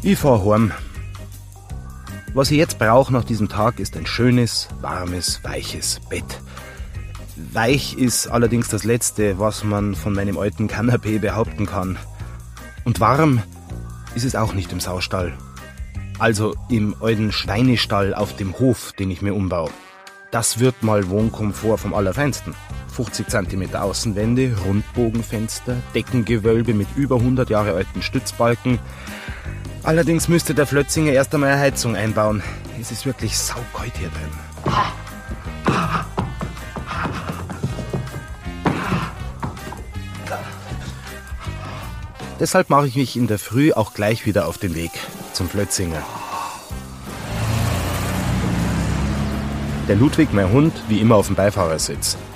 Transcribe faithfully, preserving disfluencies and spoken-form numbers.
Ich fahr heim. Was ich jetzt brauche nach diesem Tag ist ein schönes, warmes, weiches Bett. Weich ist allerdings das Letzte, was man von meinem alten Kanapee behaupten kann. Und warm ist es auch nicht im Saustall. Also im alten Schweinestall auf dem Hof, den ich mir umbaue. Das wird mal Wohnkomfort vom Allerfeinsten. fünfzig Zentimeter Außenwände, Rundbogenfenster, Deckengewölbe mit über hundert Jahre alten Stützbalken. Allerdings müsste der Flötzinger erst einmal eine Heizung einbauen. Es ist wirklich saukalt hier drin. Deshalb mache ich mich in der Früh auch gleich wieder auf den Weg zum Flötzinger. Der Ludwig, mein Hund, wie immer auf dem Beifahrersitz.